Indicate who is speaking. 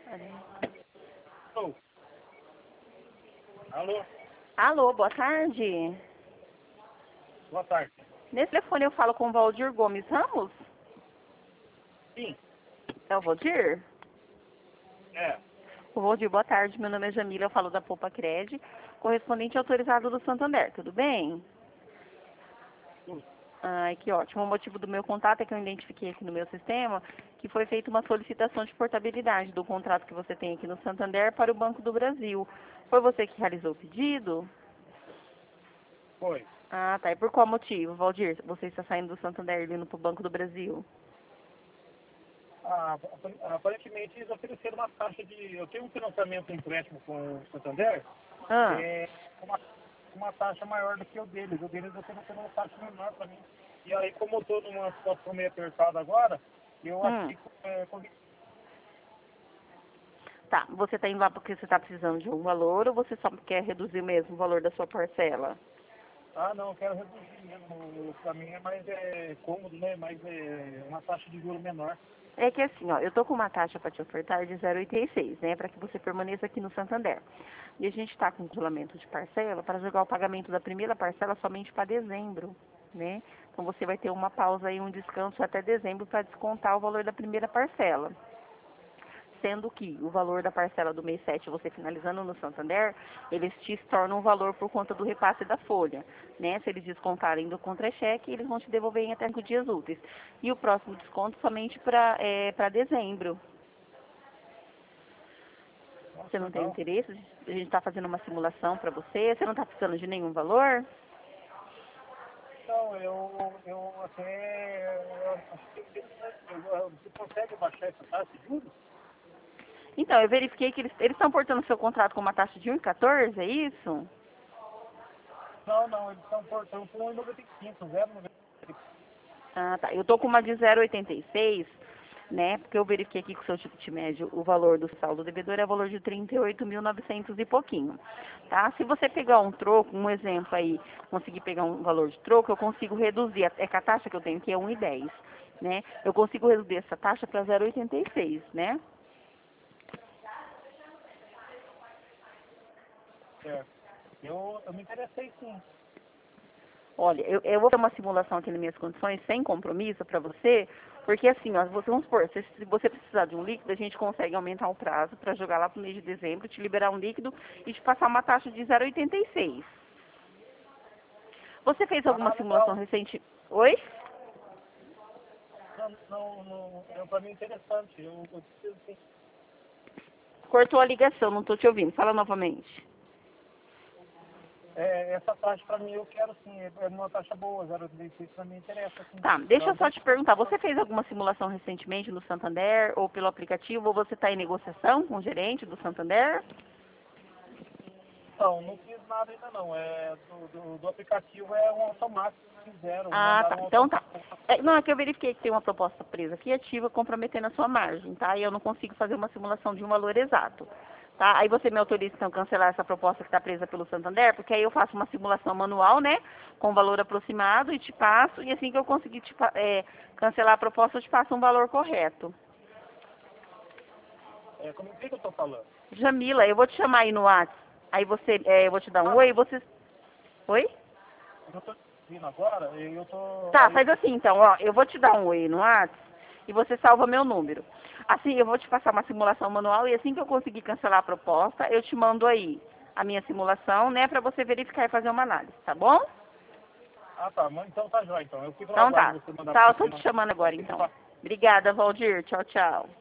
Speaker 1: Alô? Alô?
Speaker 2: Alô, boa tarde.
Speaker 1: Boa tarde.
Speaker 2: Nesse telefone eu falo com o Valdir Gomes Ramos?
Speaker 1: Sim.
Speaker 2: É o Valdir?
Speaker 1: É.
Speaker 2: O Valdir, boa tarde. Meu nome é Jamila, eu falo da Poupa Cred, correspondente autorizado do Santander. Tudo bem?
Speaker 1: Sim.
Speaker 2: Ai, que ótimo. O motivo do meu contato é que eu identifiquei aqui no meu sistema que foi feita uma solicitação de portabilidade do contrato que você tem aqui no Santander para o Banco do Brasil. Foi você que realizou o pedido?
Speaker 1: Foi.
Speaker 2: Ah, tá. E por qual motivo, Valdir? Você está saindo do Santander e indo para o Banco do Brasil?
Speaker 1: Aparentemente eles ofereceram uma taxa de... Eu tenho um financiamento, um empréstimo com o Santander,
Speaker 2: Ah,
Speaker 1: uma taxa maior do que o deles. O deles ofereceram uma taxa menor para mim. E aí, como eu estou numa situação meio apertada agora, eu achei que...
Speaker 2: tá. Você está indo lá porque você está precisando de um valor ou você só quer reduzir mesmo o valor da sua parcela?
Speaker 1: Ah, não, eu quero reduzir mesmo. Para mim é mais cômodo, né? Mais uma taxa de juros menor.
Speaker 2: É que assim, ó, eu tô com uma taxa para te ofertar de 0,86, né, para que você permaneça aqui no Santander. E a gente está com um regulamento de parcela para jogar o pagamento da primeira parcela somente para dezembro, né? Então você vai ter uma pausa aí, um descanso até dezembro para descontar o valor da primeira parcela. Sendo que o valor da parcela do mês 7, você finalizando no Santander, eles te tornam um valor por conta do repasse da folha, né? Se eles descontarem do contra-cheque, eles vão te devolver em até 5 dias úteis. E o próximo desconto somente para dezembro.
Speaker 1: Nossa,
Speaker 2: Você não tem
Speaker 1: legal.
Speaker 2: interesse? A gente está fazendo uma simulação para você? Você não está precisando de nenhum valor?
Speaker 1: Então, eu até... Eu achei interessante. Você consegue baixar essa taxa de juros?
Speaker 2: Então, eu verifiquei que eles estão portando seu contrato com uma taxa de 1,14, é isso?
Speaker 1: Não, eles estão portando por 1,95, 0,95.
Speaker 2: Ah, tá. Eu tô com uma de 0,86, né? Porque eu verifiquei aqui com o seu ticket médio, o valor do saldo devedor é o valor de 38.900 e pouquinho, tá? Se você pegar um troco, um exemplo aí, conseguir pegar um valor de troco, eu consigo reduzir, é que a taxa que eu tenho aqui é 1,10, né? Eu consigo reduzir essa taxa para 0,86, né?
Speaker 1: Certo. Eu me interessei sim.
Speaker 2: Olha, eu vou ter uma simulação aqui nas minhas condições, sem compromisso para você, porque assim, ó, vamos supor, se você precisar de um líquido, a gente consegue aumentar o prazo para jogar lá para o mês de dezembro, te liberar um líquido e te passar uma taxa de 0,86. Você fez alguma
Speaker 1: Ah,
Speaker 2: simulação
Speaker 1: legal.
Speaker 2: recente? Oi?
Speaker 1: Para mim é interessante. Eu preciso sim.
Speaker 2: Cortou a ligação, não estou te ouvindo. Fala novamente.
Speaker 1: Essa taxa para mim eu quero sim. É uma taxa boa, 0,86 para mim interessa sim.
Speaker 2: Tá, deixa eu só te perguntar, você fez alguma simulação recentemente no Santander ou pelo aplicativo, ou você está em negociação com o gerente do Santander?
Speaker 1: Não fiz nada ainda não. Do aplicativo é um automático que fizeram,
Speaker 2: Ah, tá.
Speaker 1: mandaram um
Speaker 2: Então tá.
Speaker 1: automático.
Speaker 2: Não, é que eu verifiquei que tem uma proposta presa aqui ativa comprometendo a sua margem, tá? E eu não consigo fazer uma simulação de um valor exato. Tá? Aí você me autoriza então a cancelar essa proposta que está presa pelo Santander, porque aí eu faço uma simulação manual, né? Com valor aproximado e te passo, e assim que eu conseguir cancelar a proposta, eu te passo um valor correto.
Speaker 1: Como que eu estou falando?
Speaker 2: Jamila, eu vou te chamar aí no WhatsApp. Aí eu vou te dar um oi, e você. Oi?
Speaker 1: Eu estou vindo agora e eu tô.
Speaker 2: Tá,
Speaker 1: Aí eu
Speaker 2: faz
Speaker 1: tô.
Speaker 2: assim então, ó, eu vou te dar um oi no WhatsApp e você salva meu número. Assim, eu vou te passar uma simulação manual e assim que eu conseguir cancelar a proposta, eu te mando aí a minha simulação, né, pra você verificar e fazer uma análise, tá bom?
Speaker 1: Ah, tá. Então tá jóia então. Eu fico no
Speaker 2: Então
Speaker 1: aguardo
Speaker 2: tá.
Speaker 1: de você mandar
Speaker 2: Tá,
Speaker 1: para
Speaker 2: eu tô
Speaker 1: mim.
Speaker 2: te chamando agora então. Obrigada, Valdir. Tchau, tchau.